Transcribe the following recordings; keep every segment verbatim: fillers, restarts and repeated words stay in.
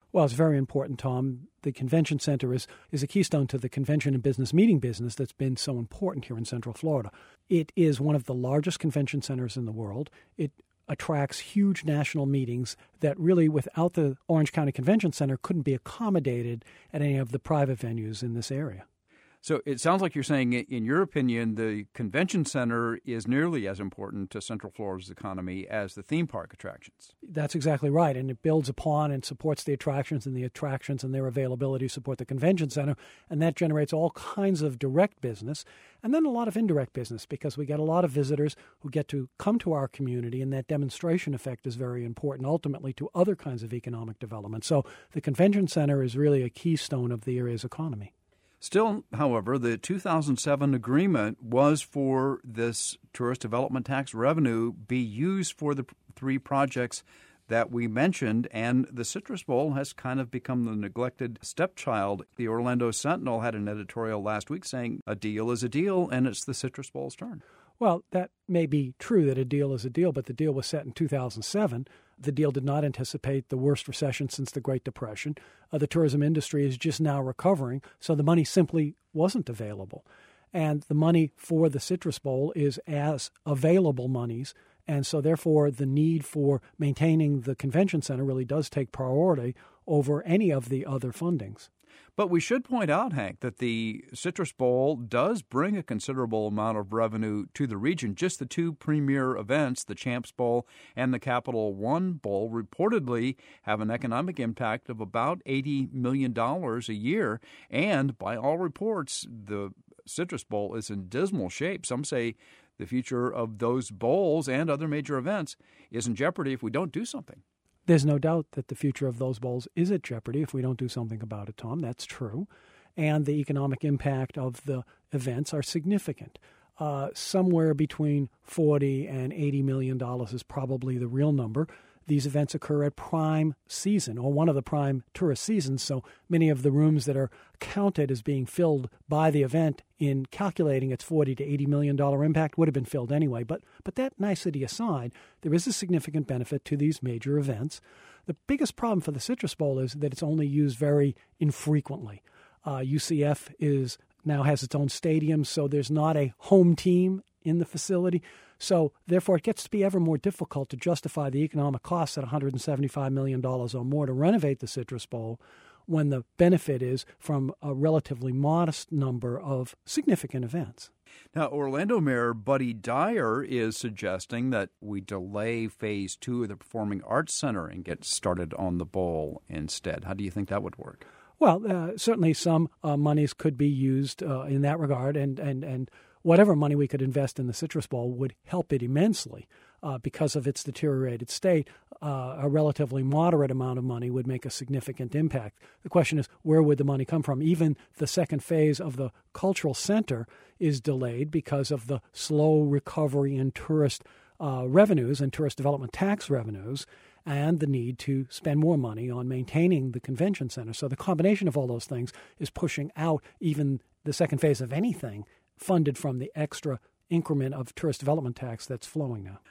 Well, it's very important, Tom. The convention center is, is a keystone to the convention and business meeting business that's been so important here in Central Florida. It is one of the largest convention centers in the world. It attracts huge national meetings that really, without the Orange County Convention Center, couldn't be accommodated at any of the private venues in this area. So it sounds like you're saying, in your opinion, the convention center is nearly as important to Central Florida's economy as the theme park attractions. That's exactly right, and it builds upon and supports the attractions, and the attractions and their availability support the convention center, and that generates all kinds of direct business, and then a lot of indirect business, because we get a lot of visitors who get to come to our community, and that demonstration effect is very important ultimately to other kinds of economic development. So the convention center is really a keystone of the area's economy. Still, however, the two thousand seven agreement was for this tourist development tax revenue be used for the three projects that we mentioned, and the Citrus Bowl has kind of become the neglected stepchild. The Orlando Sentinel had an editorial last week saying a deal is a deal, and it's the Citrus Bowl's turn. Well, that may be true that a deal is a deal, but the deal was set in two thousand seven. The deal did not anticipate the worst recession since the Great Depression. Uh, the tourism industry is just now recovering, so the money simply wasn't available. And the money for the Citrus Bowl is as available monies, and so therefore the need for maintaining the convention center really does take priority over any of the other fundings. But we should point out, Hank, that the Citrus Bowl does bring a considerable amount of revenue to the region. Just the two premier events, the Champs Bowl and the Capital One Bowl, reportedly have an economic impact of about eighty million dollars a year. And by all reports, the Citrus Bowl is in dismal shape. Some say the future of those bowls and other major events is in jeopardy if we don't do something. There's no doubt that the future of those bowls is at jeopardy if we don't do something about it, Tom. That's true. And the economic impact of the events are significant. Uh, somewhere between forty and eighty million dollars is probably the real number. These events occur at prime season, or one of the prime tourist seasons, so many of the rooms that are counted as being filled by the event in calculating its forty to eighty million dollars impact would have been filled anyway. But but that nicety aside, there is a significant benefit to these major events. The biggest problem for the Citrus Bowl is that it's only used very infrequently. Uh, U C F is now has its own stadium, so there's not a home team in the facility. So, therefore, it gets to be ever more difficult to justify the economic costs at one hundred seventy-five million dollars or more to renovate the Citrus Bowl when the benefit is from a relatively modest number of significant events. Now, Orlando Mayor Buddy Dyer is suggesting that we delay phase two of the Performing Arts Center and get started on the bowl instead. How do you think that would work? Well, uh, certainly some uh, monies could be used uh, in that regard, and, and, and whatever money we could invest in the Citrus Bowl would help it immensely. Uh, because of its deteriorated state, uh, a relatively moderate amount of money would make a significant impact. The question is, where would the money come from? Even the second phase of the cultural center is delayed because of the slow recovery in tourist uh, revenues and tourist development tax revenues, and the need to spend more money on maintaining the convention center. So the combination of all those things is pushing out even the second phase of anything funded from the extra increment of tourist development tax that's flowing now.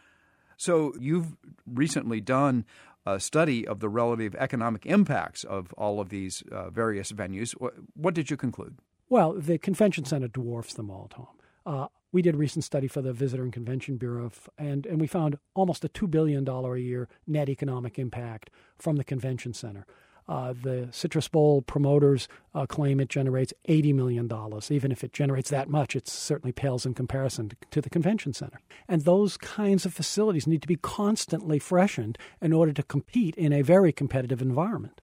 So you've recently done a study of the relative economic impacts of all of these uh, various venues. What did you conclude? Well, the convention center dwarfs them all, Tom. Uh, we did a recent study for the Visitor and Convention Bureau, and, and we found almost a two billion dollars a year net economic impact from the convention center. Uh, the Citrus Bowl promoters uh, claim it generates eighty million dollars. Even if it generates that much, it certainly pales in comparison to, to the convention center. And those kinds of facilities need to be constantly freshened in order to compete in a very competitive environment.